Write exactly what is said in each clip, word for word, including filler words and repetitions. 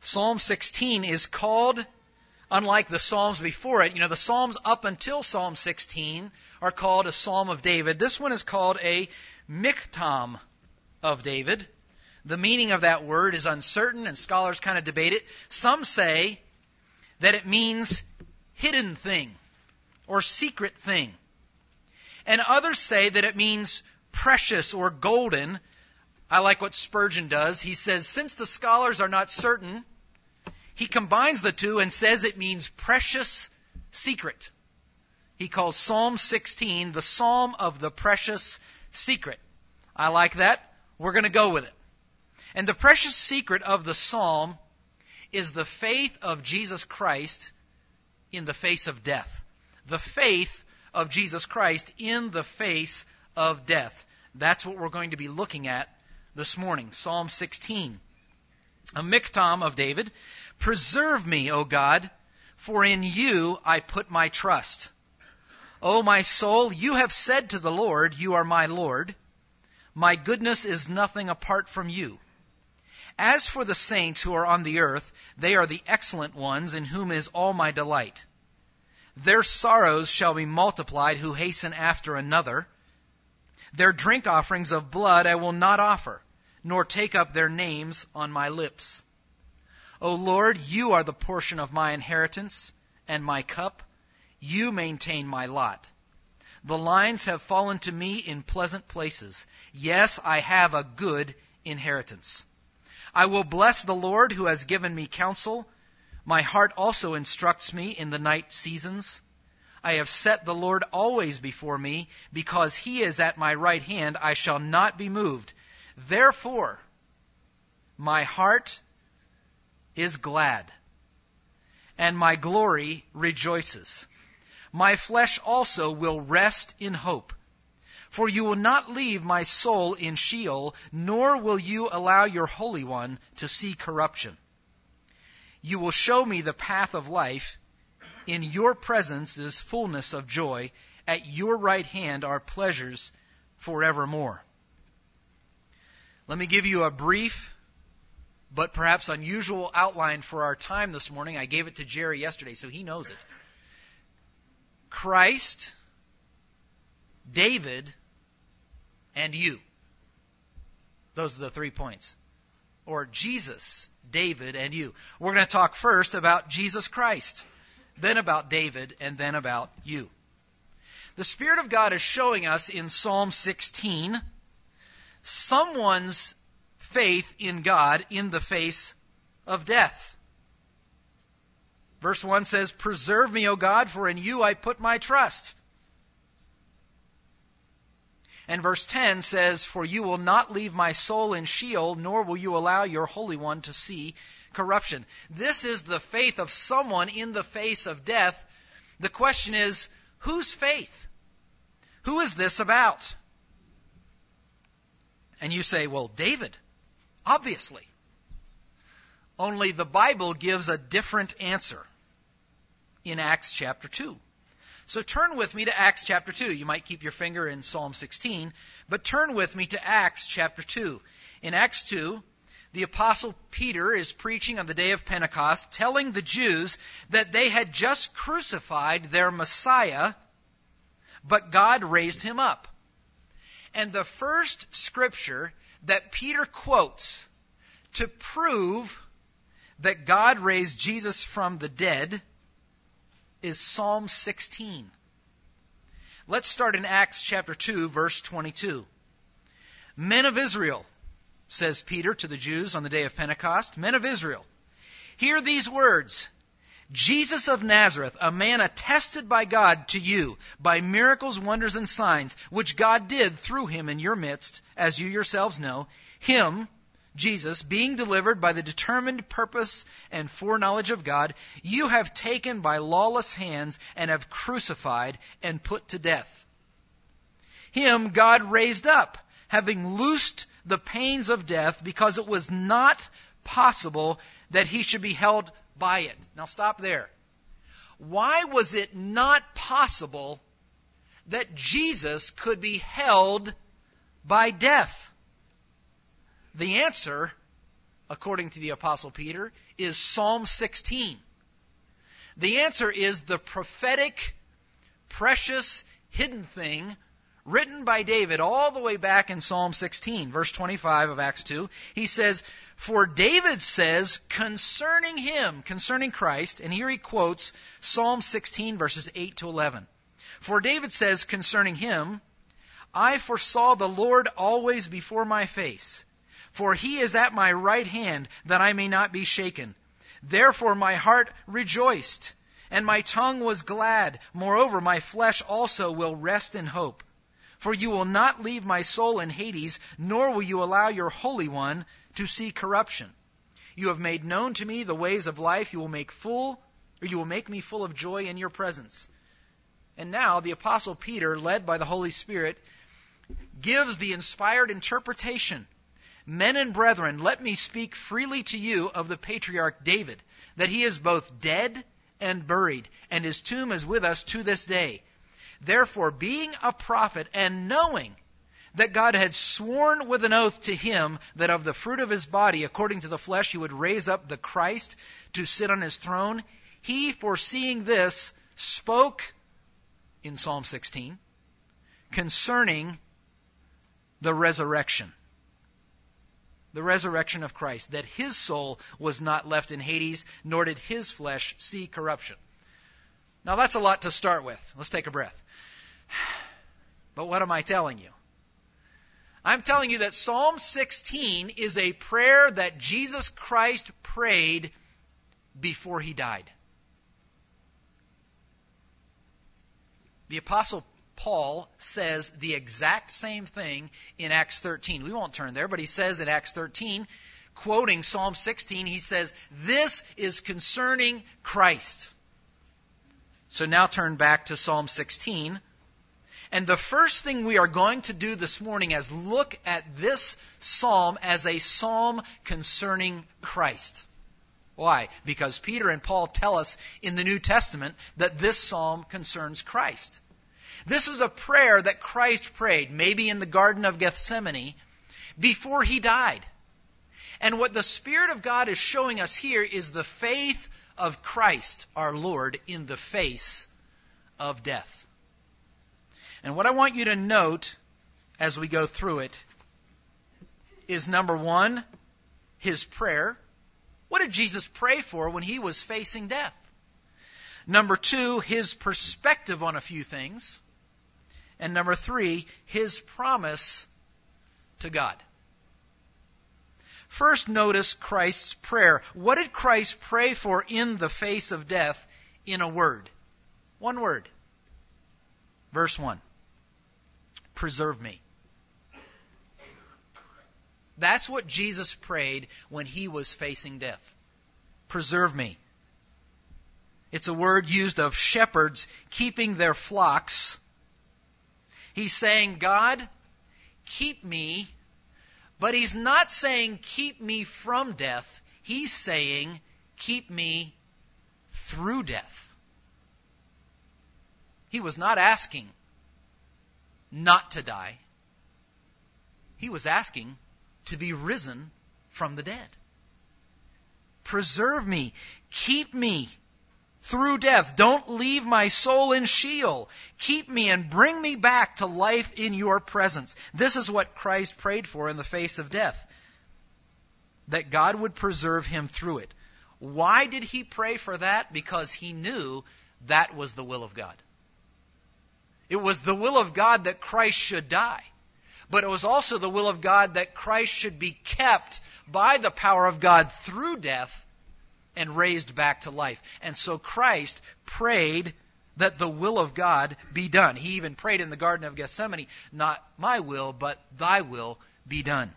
Psalm sixteen is called, unlike the Psalms before it, you know, the Psalms up until Psalm sixteen are called a Psalm of David. This one is called a Miktam of David. The meaning of that word is uncertain, and scholars kind of debate it. Some say that it means hidden thing or secret thing. And others say that it means precious or golden. I like what Spurgeon does. He says, since the scholars are not certain, he combines the two and says it means precious secret. He calls Psalm sixteen the Psalm of the Precious Secret. I like that. We're going to go with it. And the precious secret of the Psalm is the faith of Jesus Christ in the face of death. The faith of Jesus Christ in the face of death. That's what we're going to be looking at this morning. Psalm sixteen. A Miktam of David. Preserve me, O God, for in you I put my trust. O my soul, you have said to the Lord, you are my Lord. My goodness is nothing apart from you. As for the saints who are on the earth, they are the excellent ones in whom is all my delight. Their sorrows shall be multiplied who hasten after another. Their drink offerings of blood I will not offer, nor take up their names on my lips. O Lord, you are the portion of my inheritance and my cup. You maintain my lot. The lines have fallen to me in pleasant places. Yes, I have a good inheritance. I will bless the Lord who has given me counsel. My heart also instructs me in the night seasons. I have set the Lord always before me. Because he is at my right hand, I shall not be moved. Therefore, my heart is glad, and my glory rejoices. My flesh also will rest in hope. For you will not leave my soul in Sheol, nor will you allow your Holy One to see corruption. You will show me the path of life. In your presence is fullness of joy. At your right hand are pleasures forevermore. Let me give you a brief but perhaps unusual outline for our time this morning. I gave it to Jerry yesterday, so he knows it. Christ, David, and you. Those are the three points. Or Jesus, David, and you. We're going to talk first about Jesus Christ, then about David, and then about you. The Spirit of God is showing us in Psalm sixteen someone's faith in God in the face of death. Verse one says, Preserve me, O God, for in you I put my trust. And verse ten says, For you will not leave my soul in Sheol, nor will you allow your Holy One to see corruption. This is the faith of someone in the face of death. The question is, whose faith? Who is this about? And you say, well, David, obviously. Only the Bible gives a different answer in Acts chapter two. So turn with me to Acts chapter two. You might keep your finger in Psalm sixteen, but turn with me to Acts chapter two. In Acts two, the Apostle Peter is preaching on the day of Pentecost, telling the Jews that they had just crucified their Messiah, but God raised him up. And the first scripture that Peter quotes to prove that God raised Jesus from the dead is Psalm sixteen. Let's start in Acts chapter two, verse twenty-two. Men of Israel, says Peter to the Jews on the day of Pentecost, men of Israel, hear these words. Jesus of Nazareth, a man attested by God to you by miracles, wonders, and signs, which God did through him in your midst, as you yourselves know, him, Jesus, being delivered by the determined purpose and foreknowledge of God, you have taken by lawless hands and have crucified and put to death. Him God raised up, having loosed the pains of death, because it was not possible that he should be held by it. Now stop there. Why was it not possible that Jesus could be held by death? The answer, according to the Apostle Peter, is Psalm sixteen. The answer is the prophetic, precious, hidden thing written by David all the way back in Psalm sixteen, verse twenty-five of Acts two. He says, "For David says concerning him," concerning Christ, and here he quotes Psalm sixteen, verses eight to eleven. "For David says concerning him, I foresaw the Lord always before my face. For he is at my right hand, that I may not be shaken. Therefore my heart rejoiced, and my tongue was glad. Moreover, my flesh also will rest in hope. For you will not leave my soul in Hades, nor will you allow your Holy One to see corruption. You have made known to me the ways of life. You will make full, or you will make me full of joy in your presence." And now the Apostle Peter, led by the Holy Spirit, gives the inspired interpretation. "Men and brethren, let me speak freely to you of the patriarch David, that he is both dead and buried, and his tomb is with us to this day. Therefore, being a prophet, and knowing that God had sworn with an oath to him that of the fruit of his body, according to the flesh, he would raise up the Christ to sit on his throne, he, foreseeing this, spoke," in Psalm sixteen, "concerning the resurrection." The resurrection of Christ, that his soul was not left in Hades, nor did his flesh see corruption. Now that's a lot to start with. Let's take a breath. But what am I telling you? I'm telling you that Psalm sixteen is a prayer that Jesus Christ prayed before he died. The Apostle Paul says the exact same thing in Acts thirteen. We won't turn there, but he says in Acts thirteen, quoting Psalm sixteen, he says, "This is concerning Christ." So now turn back to Psalm sixteen. And the first thing we are going to do this morning is look at this psalm as a psalm concerning Christ. Why? Because Peter and Paul tell us in the New Testament that this psalm concerns Christ. This is a prayer that Christ prayed, maybe in the Garden of Gethsemane, before he died. And what the Spirit of God is showing us here is the faith of Christ, our Lord, in the face of death. And what I want you to note as we go through it is, number one, his prayer. What did Jesus pray for when he was facing death? Number two, his perspective on a few things. And number three, his promise to God. First, notice Christ's prayer. What did Christ pray for in the face of death in a word? One word. Verse one. Preserve me. That's what Jesus prayed when he was facing death. Preserve me. It's a word used of shepherds keeping their flocks. He's saying, God, keep me. But he's not saying keep me from death. He's saying keep me through death. He was not asking not to die. He was asking to be risen from the dead. Preserve me. Keep me through death. Don't leave my soul in Sheol. Keep me and bring me back to life in your presence. This is what Christ prayed for in the face of death. That God would preserve him through it. Why did he pray for that? Because he knew that was the will of God. It was the will of God that Christ should die. But it was also the will of God that Christ should be kept by the power of God through death and raised back to life. And so Christ prayed that the will of God be done. He even prayed in the Garden of Gethsemane, not my will, but thy will be done.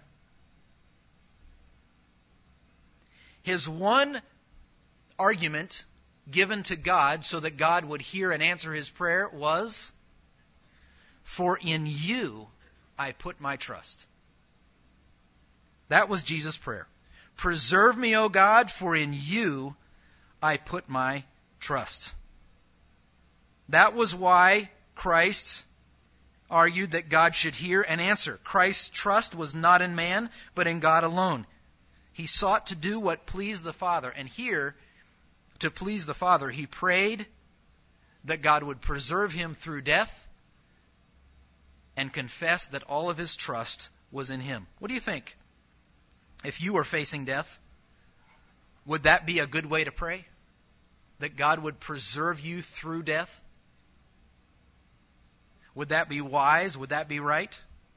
His one argument given to God so that God would hear and answer his prayer was, for in you I put my trust. That was Jesus' prayer. Preserve me, O God, for in you I put my trust. That was why Christ argued that God should hear and answer. Christ's trust was not in man, but in God alone. He sought to do what pleased the Father. And here, to please the Father, he prayed that God would preserve him through death and confessed that all of his trust was in him. What do you think? If you were facing death, would that be a good way to pray? That God would preserve you through death? Would that be wise? Would that be right?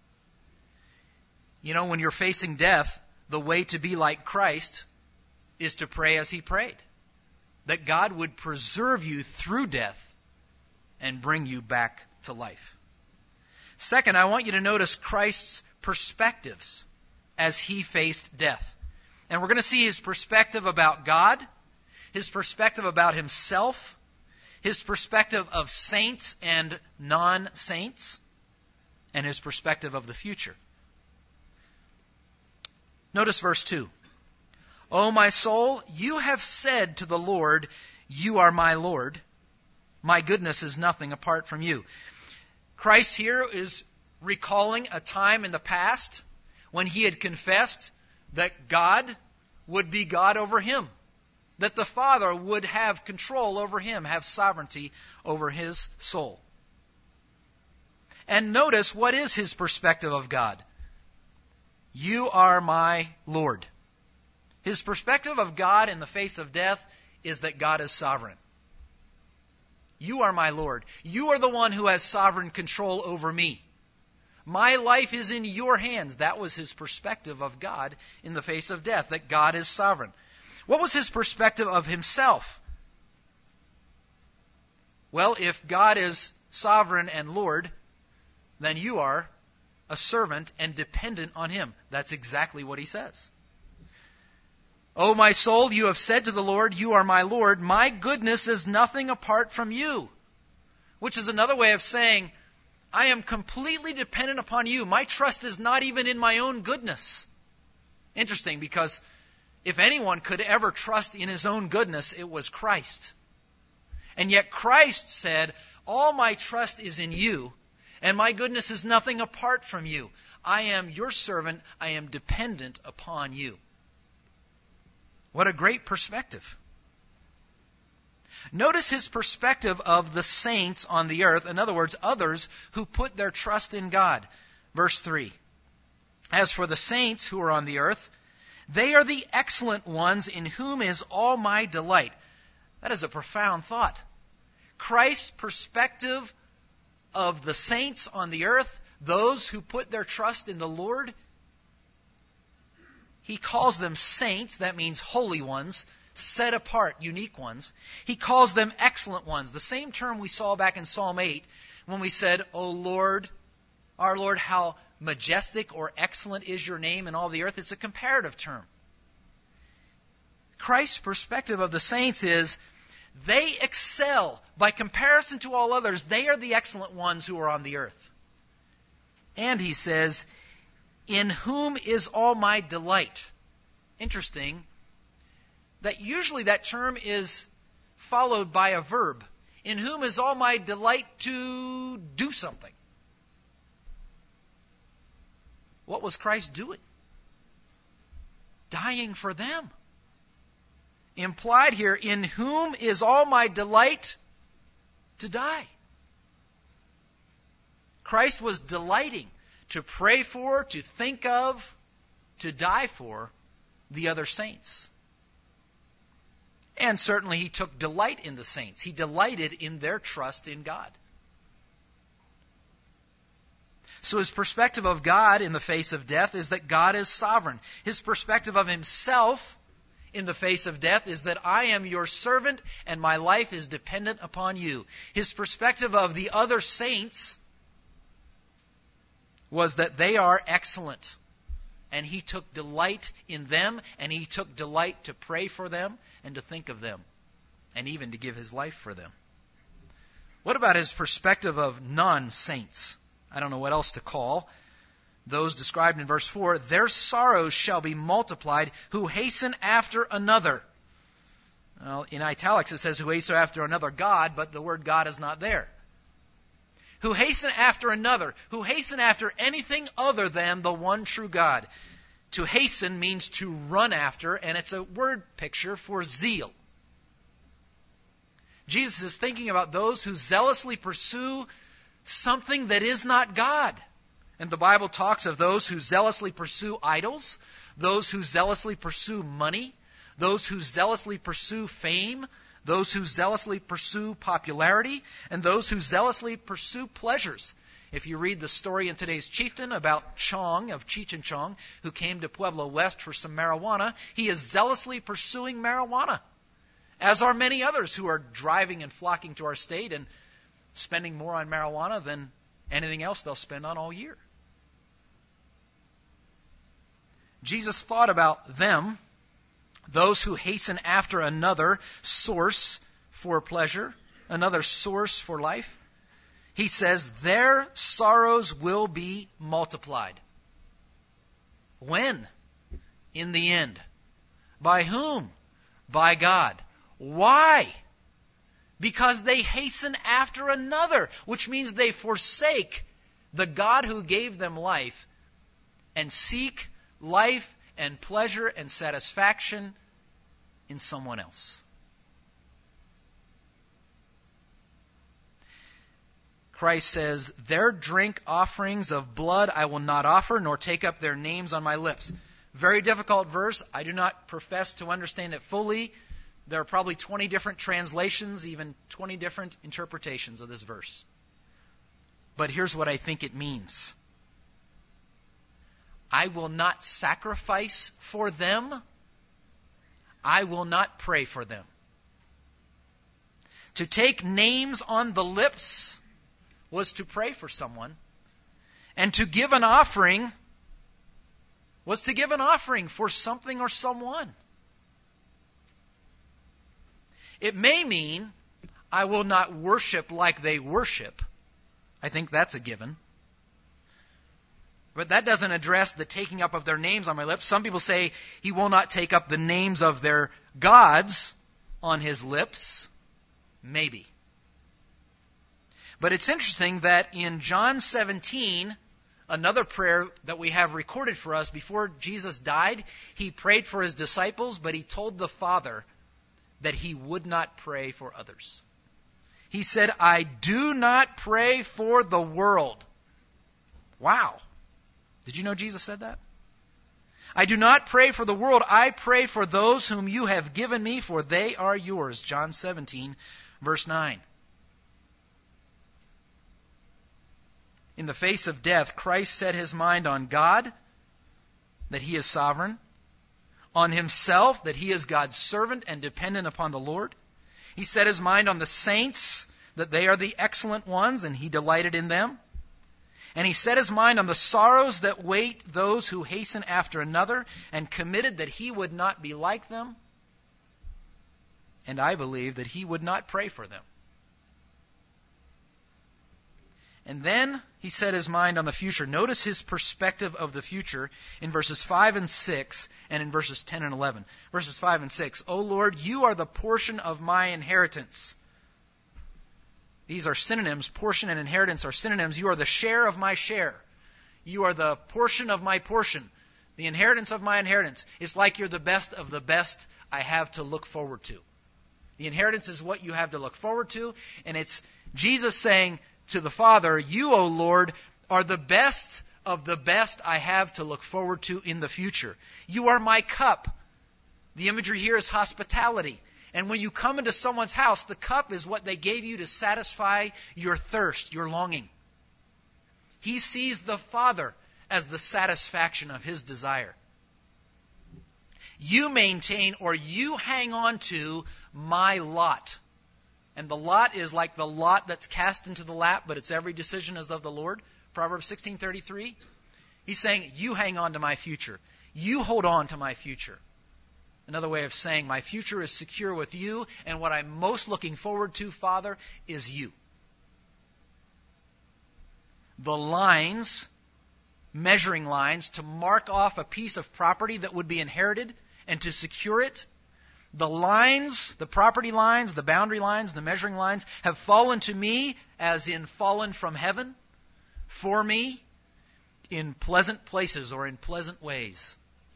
You know, when you're facing death, the way to be like Christ is to pray as he prayed. That God would preserve you through death and bring you back to life. Second, I want you to notice Christ's perspectives as he faced death. And we're going to see his perspective about God, his perspective about himself, his perspective of saints and non-saints, and his perspective of the future. Notice verse two. O my soul, you have said to the Lord, you are my Lord. My goodness is nothing apart from you. Christ here is recalling a time in the past when he had confessed that God would be God over him, that the Father would have control over him, have sovereignty over his soul. And notice, what is his perspective of God? You are my Lord. His perspective of God in the face of death is that God is sovereign. You are my Lord. You are the one who has sovereign control over me. My life is in your hands. That was his perspective of God in the face of death, that God is sovereign. What was his perspective of himself? Well, if God is sovereign and Lord, then you are a servant and dependent on him. That's exactly what he says. O my soul, you have said to the Lord, you are my Lord. My goodness is nothing apart from you. Which is another way of saying, I am completely dependent upon you. My trust is not even in my own goodness. Interesting, because if anyone could ever trust in his own goodness, it was Christ. And yet Christ said, all my trust is in you, and my goodness is nothing apart from you. I am your servant. I am dependent upon you. What a great perspective. Notice his perspective of the saints on the earth. In other words, others who put their trust in God. Verse three. As for the saints who are on the earth, they are the excellent ones in whom is all my delight. That is a profound thought. Christ's perspective of the saints on the earth, those who put their trust in the Lord, he calls them saints. That means holy ones, set apart, unique ones. He calls them excellent ones. The same term we saw back in Psalm eight when we said, O Lord, our Lord, how majestic or excellent is your name in all the earth. It's a comparative term. Christ's perspective of the saints is they excel. By comparison to all others, they are the excellent ones who are on the earth. And he says, in whom is all my delight. Interesting that usually that term is followed by a verb. In whom is all my delight to do something. What was Christ doing? Dying for them. Implied here, in whom is all my delight to die. Christ was delighting to pray for, to think of, to die for the other saints. And certainly he took delight in the saints. He delighted in their trust in God. So his perspective of God in the face of death is that God is sovereign. His perspective of himself in the face of death is that I am your servant and my life is dependent upon you. His perspective of the other saints was that they are excellent. And he took delight in them, and he took delight to pray for them and to think of them, and even to give his life for them. What about his perspective of non-saints? I don't know what else to call those described in verse four. Their sorrows shall be multiplied who hasten after another. Well, in italics it says who hasten after another God, but the word God is not there. Who hasten after another, who hasten after anything other than the one true God. To hasten means to run after, and it's a word picture for zeal. Jesus is thinking about those who zealously pursue something that is not God. And the Bible talks of those who zealously pursue idols, those who zealously pursue money, those who zealously pursue fame, those who zealously pursue popularity, and those who zealously pursue pleasures. If you read the story in today's Chieftain about Chong of Cheech and Chong, who came to Pueblo West for some marijuana, he is zealously pursuing marijuana, as are many others who are driving and flocking to our state and spending more on marijuana than anything else they'll spend on all year. Jesus thought about them, those who hasten after another source for pleasure, another source for life. He says, their sorrows will be multiplied. When? In the end. By whom? By God. Why? Because they hasten after another, which means they forsake the God who gave them life and seek life and pleasure and satisfaction in someone else. Christ says, their drink offerings of blood I will not offer, nor take up their names on my lips. Very difficult verse. I do not profess to understand it fully. There are probably twenty different translations, even twenty different interpretations of this verse. But here's what I think it means. I will not sacrifice for them. I will not pray for them. To take names on the lips was to pray for someone. And to give an offering was to give an offering for something or someone. It may mean I will not worship like they worship. I think that's a given. But that doesn't address the taking up of their names on my lips. Some people say he will not take up the names of their gods on his lips. Maybe. But it's interesting that in John seventeen, another prayer that we have recorded for us before Jesus died, he prayed for his disciples, but he told the Father that he would not pray for others. He said, I do not pray for the world. Wow. Did you know Jesus said that? I do not pray for the world. I pray for those whom you have given me, for they are yours. John seventeen, verse nine. In the face of death, Christ set his mind on God, that he is sovereign, on himself, that he is God's servant and dependent upon the Lord. He set his mind on the saints, that they are the excellent ones, and he delighted in them. And he set his mind on the sorrows that wait those who hasten after another, and committed that he would not be like them. And I believe that he would not pray for them. And then he set his mind on the future. Notice his perspective of the future in verses five and six and in verses ten and eleven. Verses five and six. O Lord, you are the portion of my inheritance. These are synonyms. Portion and inheritance are synonyms. You are the share of my share. You are the portion of my portion. The inheritance of my inheritance. It's like you're the best of the best I have to look forward to. The inheritance is what you have to look forward to. And it's Jesus saying to the Father, you, O Lord, are the best of the best I have to look forward to in the future. You are my cup. The imagery here is hospitality. And when you come into someone's house, the cup is what they gave you to satisfy your thirst, your longing. He sees the Father as the satisfaction of his desire. You maintain or you hang on to my lot. And the lot is like the lot that's cast into the lap, but its every decision is of the Lord. Proverbs sixteen thirty-three. He's saying, you hang on to my future. You hold on to my future. Another way of saying, my future is secure with you, and what I'm most looking forward to, Father, is you. The lines, measuring lines, to mark off a piece of property that would be inherited and to secure it, the lines, the property lines, the boundary lines, the measuring lines have fallen to me as in fallen from heaven for me in pleasant places or in pleasant ways.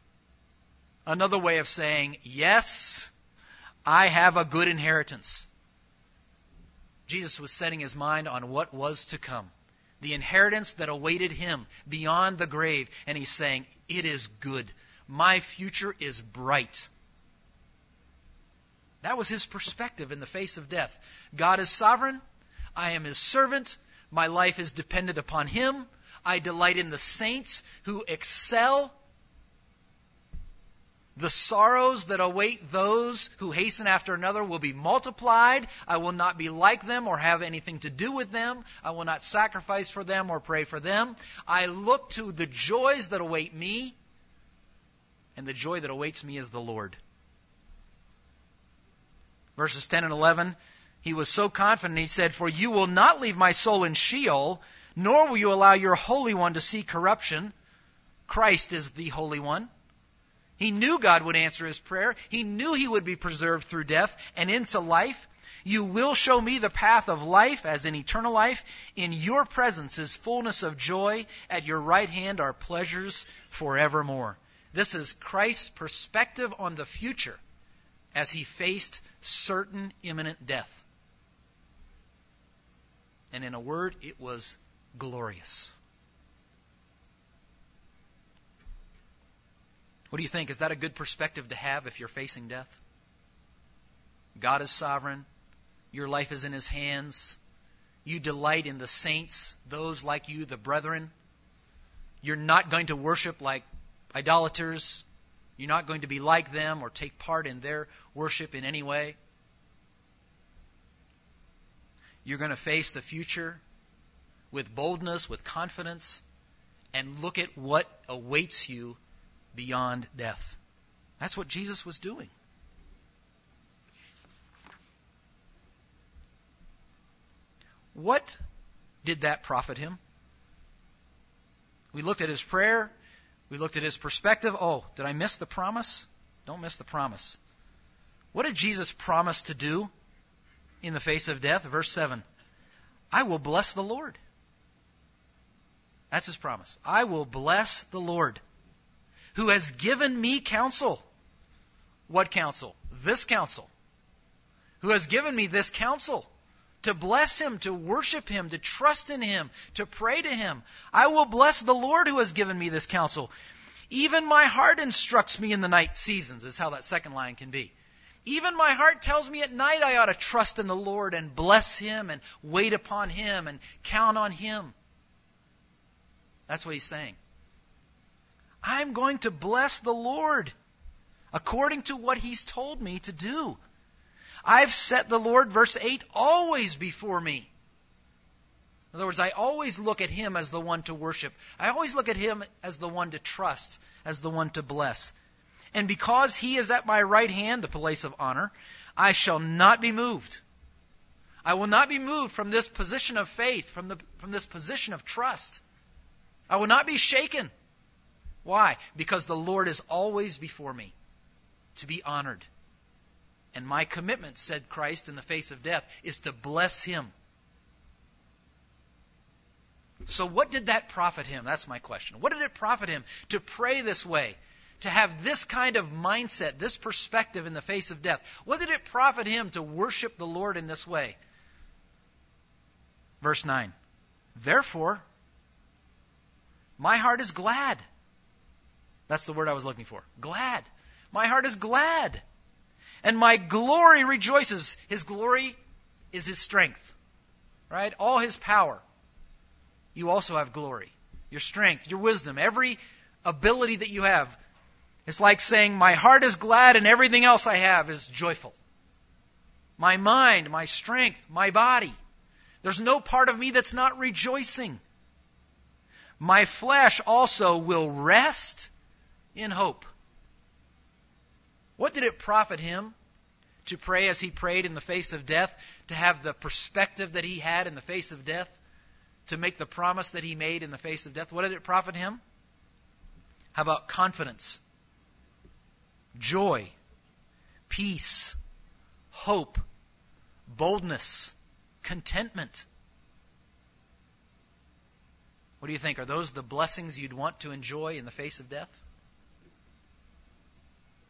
Another way of saying, yes, I have a good inheritance. Jesus was setting his mind on what was to come, the inheritance that awaited him beyond the grave. And he's saying, it is good. My future is bright. That was his perspective in the face of death. God is sovereign. I am his servant. My life is dependent upon him. I delight in the saints who excel. The sorrows that await those who hasten after another will be multiplied. I will not be like them or have anything to do with them. I will not sacrifice for them or pray for them. I look to the joys that await me, and the joy that awaits me is the Lord. Verses ten and eleven, he was so confident, he said, for you will not leave my soul in Sheol, nor will you allow your Holy One to see corruption. Christ is the Holy One. He knew God would answer his prayer. He knew he would be preserved through death and into life. You will show me the path of life, as in eternal life. In your presence is fullness of joy. At your right hand are pleasures forevermore. This is Christ's perspective on the future as he faced certain imminent death. And in a word, it was glorious. What do you think? Is that a good perspective to have if you're facing death? God is sovereign. Your life is in his hands. You delight in the saints, those like you, the brethren. You're not going to worship like idolaters. You're not going to be like them or take part in their worship in any way. You're going to face the future with boldness, with confidence, and look at what awaits you beyond death. That's what Jesus was doing. What did that profit him? We looked at his prayer. We looked at his perspective. Oh, did I miss the promise? Don't miss the promise. What did Jesus promise to do in the face of death? Verse seven. I will bless the Lord. That's his promise. I will bless the Lord, who has given me counsel. What counsel? This counsel. Who has given me this counsel. To bless him, to worship him, to trust in him, to pray to him. I will bless the Lord who has given me this counsel. Even my heart instructs me in the night seasons, is how that second line can be. Even my heart tells me at night I ought to trust in the Lord and bless him and wait upon him and count on him. That's what he's saying. I'm going to bless the Lord according to what he's told me to do. I've set the Lord, verse eight, always before me. In other words, I always look at him as the one to worship. I always look at him as the one to trust, as the one to bless. And because he is at my right hand, the place of honor, I shall not be moved. I will not be moved from this position of faith, from, the, from this position of trust. I will not be shaken. Why? Because the Lord is always before me to be honored. And my commitment, said Christ in the face of death, is to bless him. So what did that profit him? That's my question. What did it profit him to pray this way? To have this kind of mindset, this perspective in the face of death? What did it profit him to worship the Lord in this way? Verse nine. Therefore, my heart is glad. That's the word I was looking for. Glad. My heart is glad. And my glory rejoices. His glory is his strength. Right? All his power. You also have glory. Your strength, your wisdom, every ability that you have. It's like saying, my heart is glad and everything else I have is joyful. My mind, my strength, my body. There's no part of me that's not rejoicing. My flesh also will rest in hope. What did it profit him to pray as he prayed in the face of death? To have the perspective that he had in the face of death? To make the promise that he made in the face of death? What did it profit him? How about confidence? Joy, peace, hope, boldness, contentment. What do you think? Are those the blessings you'd want to enjoy in the face of death?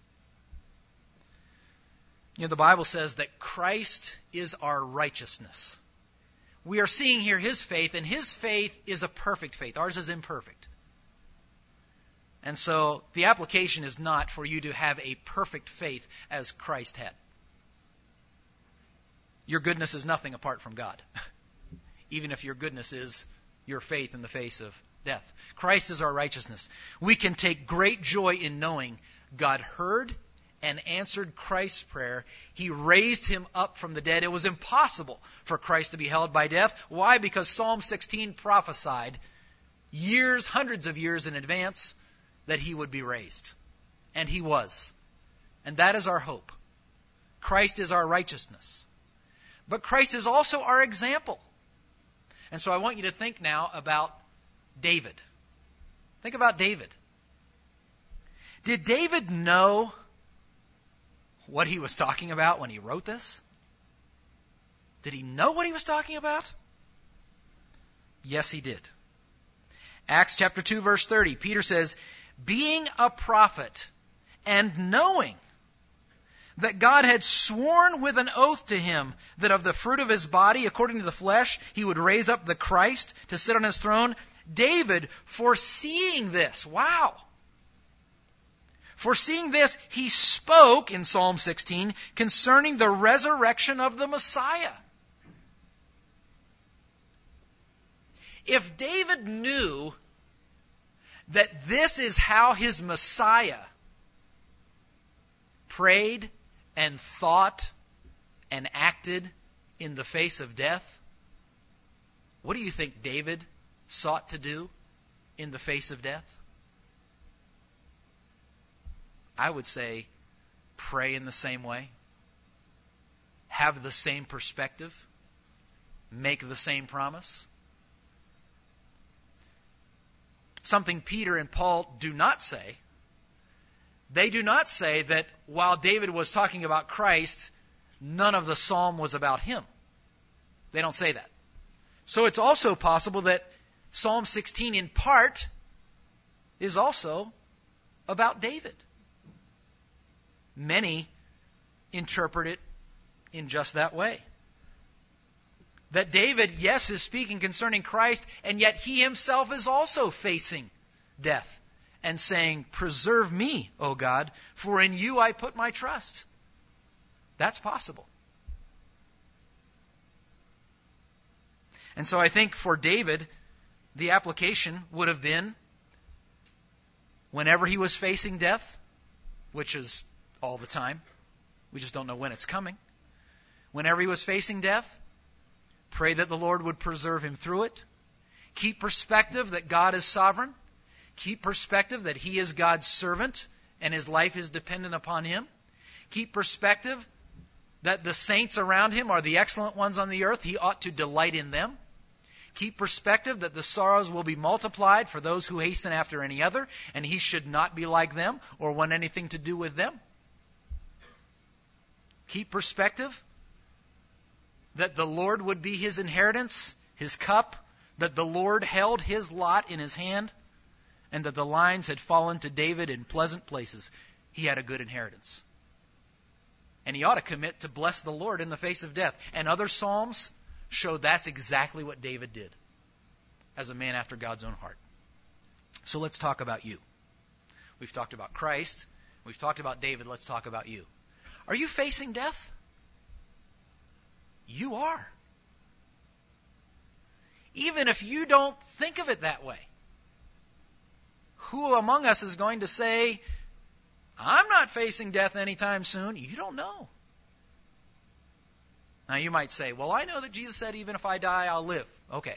You know, the Bible says that Christ is our righteousness. We are seeing here his faith, and his faith is a perfect faith. Ours is imperfect. And so the application is not for you to have a perfect faith as Christ had. Your goodness is nothing apart from God, even if your goodness is your faith in the face of death. Christ is our righteousness. We can take great joy in knowing God heard and answered Christ's prayer. He raised him up from the dead. It was impossible for Christ to be held by death. Why? Because Psalm sixteen prophesied years, hundreds of years in advance, that he would be raised. And he was. And that is our hope. Christ is our righteousness. But Christ is also our example. And so I want you to think now about David. Think about David. Did David know what he was talking about when he wrote this? Did he know what he was talking about? Yes, he did. Acts chapter two, verse thirty, Peter says, being a prophet and knowing that God had sworn with an oath to him that of the fruit of his body, according to the flesh, he would raise up the Christ to sit on his throne, David, foreseeing this, wow, foreseeing this, he spoke in Psalm sixteen concerning the resurrection of the Messiah. If David knew that this is how his Messiah prayed and thought and acted in the face of death, what do you think David sought to do in the face of death? I would say pray in the same way, have the same perspective, make the same promise. Something Peter and Paul do not say. They do not say that while David was talking about Christ, none of the psalm was about him. They don't say that. So it's also possible that Psalm sixteen in part is also about David. Many interpret it in just that way. That David, yes, is speaking concerning Christ, and yet he himself is also facing death and saying, preserve me, O God, for in you I put my trust. That's possible. And so I think for David, the application would have been whenever he was facing death, which is all the time. We just don't know when it's coming. Whenever he was facing death, pray that the Lord would preserve him through it. Keep perspective that God is sovereign. Keep perspective that he is God's servant and his life is dependent upon him. Keep perspective that the saints around him are the excellent ones on the earth. He ought to delight in them. Keep perspective that the sorrows will be multiplied for those who hasten after any other, and he should not be like them or want anything to do with them. Keep perspective that the Lord would be his inheritance, his cup, that the Lord held his lot in his hand, and that the lines had fallen to David in pleasant places. He had a good inheritance. And he ought to commit to bless the Lord in the face of death. And other psalms show that's exactly what David did as a man after God's own heart. So let's talk about you. We've talked about Christ. We've talked about David. Let's talk about you. Are you facing death? You are. Even if you don't think of it that way. Who among us is going to say, I'm not facing death anytime soon? You don't know. Now you might say, well, I know that Jesus said even if I die, I'll live. Okay.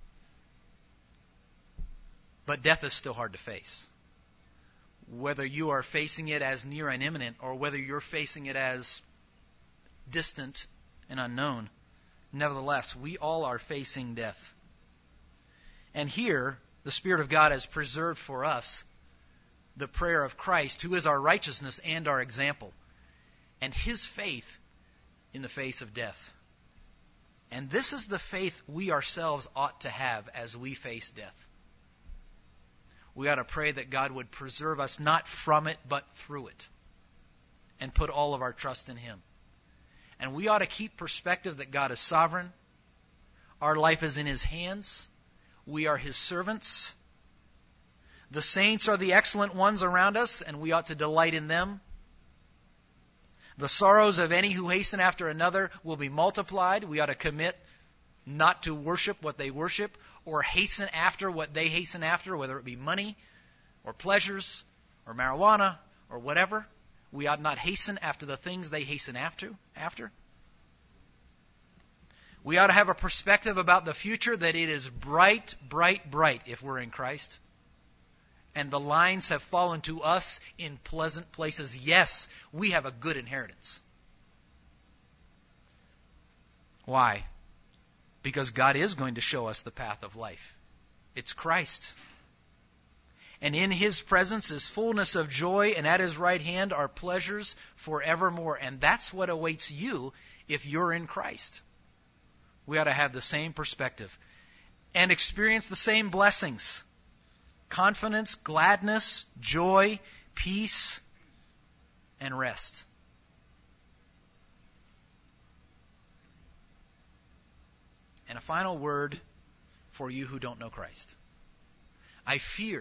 But death is still hard to face. Whether you are facing it as near and imminent or whether you're facing it as distant and unknown, nevertheless, we all are facing death. And here, the Spirit of God has preserved for us the prayer of Christ, who is our righteousness and our example, and his faith in the face of death. And this is the faith we ourselves ought to have as we face death. We ought to pray that God would preserve us not from it, but through it, and put all of our trust in him. And we ought to keep perspective that God is sovereign. Our life is in His hands. We are His servants. The saints are the excellent ones around us, and we ought to delight in them. The sorrows of any who hasten after another will be multiplied. We ought to commit not to worship what they worship or hasten after what they hasten after, whether it be money or pleasures or marijuana or whatever. We ought not hasten after the things they hasten after. after. We ought to have a perspective about the future that it is bright, bright, bright if we're in Christ. And the lines have fallen to us in pleasant places. Yes, we have a good inheritance. Why? Because God is going to show us the path of life. It's Christ. And in His presence is fullness of joy, and at His right hand are pleasures forevermore. And that's what awaits you if you're in Christ. We ought to have the same perspective and experience the same blessings. Confidence, gladness, joy, peace, and rest. And a final word for you who don't know Christ. I fear.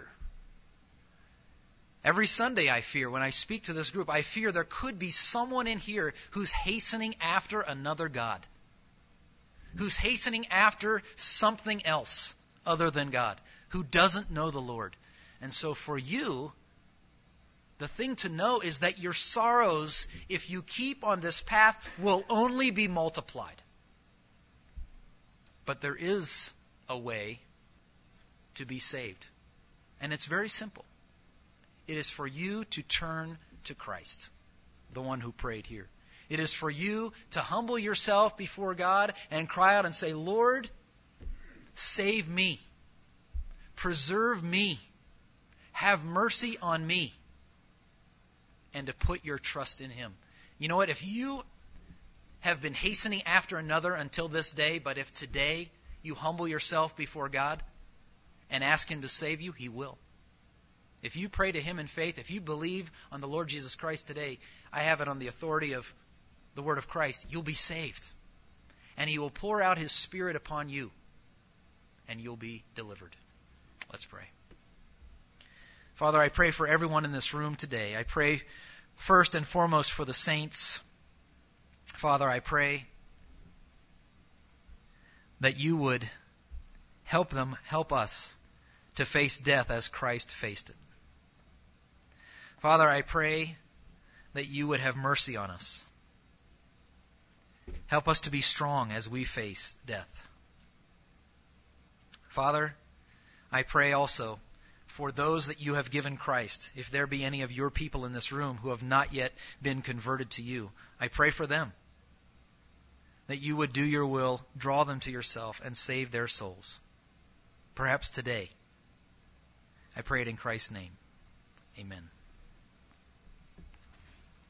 Every Sunday I fear, when I speak to this group, I fear there could be someone in here who's hastening after another God. Who's hastening after something else other than God. Who doesn't know the Lord. And so for you, the thing to know is that your sorrows, if you keep on this path, will only be multiplied. But there is a way to be saved. And it's very simple. It is for you to turn to Christ, the one who prayed here. It is for you to humble yourself before God and cry out and say, Lord, save me. Preserve me. Have mercy on me. And to put your trust in Him. You know what? If you have been hastening after another until this day, but if today you humble yourself before God and ask Him to save you, He will. If you pray to Him in faith, if you believe on the Lord Jesus Christ today, I have it on the authority of the Word of Christ, you'll be saved. And He will pour out His Spirit upon you. And you'll be delivered. Let's pray. Father, I pray for everyone in this room today. I pray first and foremost for the saints. Father, I pray that you would help them, help us to face death as Christ faced it. Father, I pray that you would have mercy on us. Help us to be strong as we face death. Father, I pray also for those that you have given Christ, if there be any of your people in this room who have not yet been converted to you, I pray for them, that you would do your will, draw them to yourself, and save their souls. Perhaps today. I pray it in Christ's name. Amen.